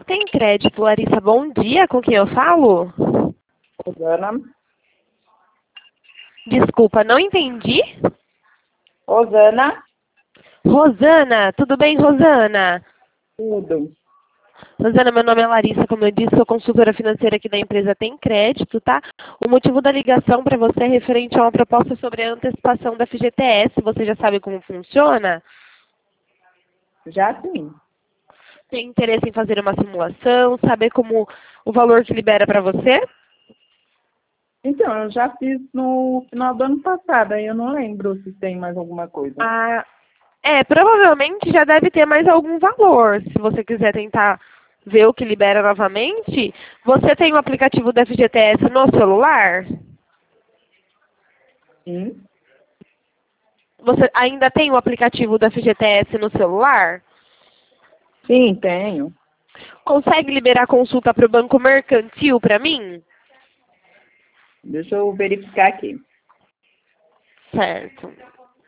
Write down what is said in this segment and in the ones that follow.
Tem Crédito. Larissa, bom dia. Com quem eu falo? Rosana. Desculpa, não entendi. Rosana. Rosana, tudo bem, Rosana? Tudo. Rosana, meu nome é Larissa, como eu disse, sou consultora financeira aqui da empresa Tem Crédito, tá? O motivo da ligação para você é referente a uma proposta sobre a antecipação da FGTS. Você já sabe como funciona? Já sim. Tem interesse em fazer uma simulação, saber como o valor que libera para você? Então, eu já fiz no final do ano passado, aí eu não lembro se tem mais alguma coisa. Provavelmente já deve ter mais algum valor. Se você quiser tentar ver o que libera novamente, você tem o aplicativo do FGTS no celular? Sim. Você ainda tem o aplicativo do FGTS no celular? Sim, tenho. Consegue liberar consulta para o Banco Mercantil para mim? Deixa eu verificar aqui. Certo.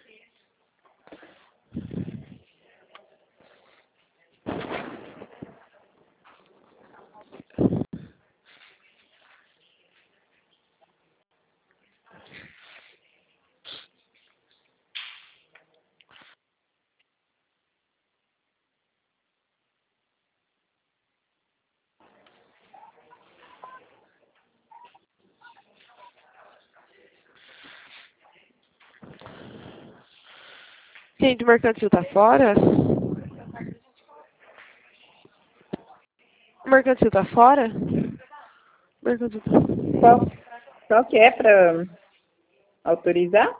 Gente, o Mercantil tá fora? O Mercantil tá fora? O Mercantil tá... Qual que é para autorizar?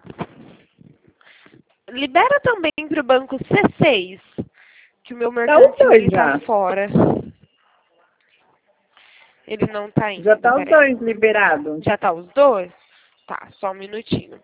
Libera também para o Banco C6, que o meu Tá os Mercantil dois ele tá já. fora. Ele não tá Já indo, tá os peraí. dois liberados. Já tá os dois? Tá, só um minutinho.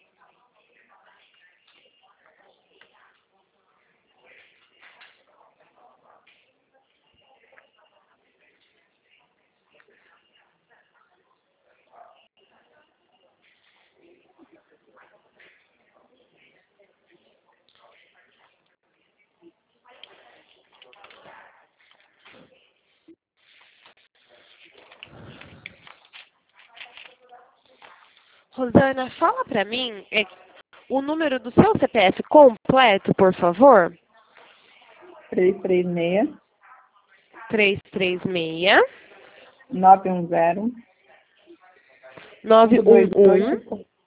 Rosana, fala pra mim o número do seu CPF completo, por favor. 336 336 910 911.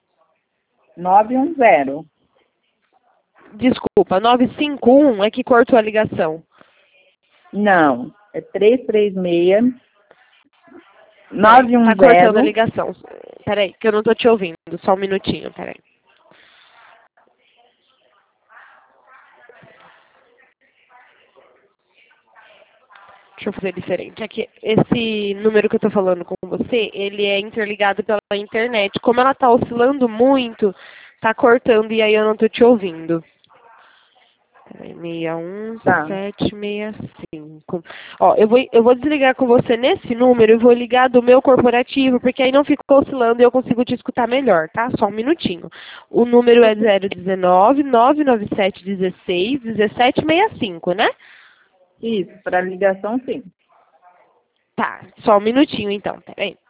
910. Desculpa, 951 é que cortou a ligação. Não, é 336 Peraí, tá cortando a 910. ligação. Peraí, que eu não tô te ouvindo. Só um minutinho, peraí. Deixa eu fazer diferente. Aqui, esse número que eu tô falando com você, ele é interligado pela internet. Como ela tá oscilando muito, tá cortando e aí eu não tô te ouvindo. Peraí, Tá. 61765. Ó, eu vou desligar com você nesse número e vou ligar do meu corporativo, porque aí não fica oscilando e eu consigo te escutar melhor, tá? Só um minutinho. O número é 019 997 16 1765, né? Isso, para ligação sim. Tá, só um minutinho então, peraí.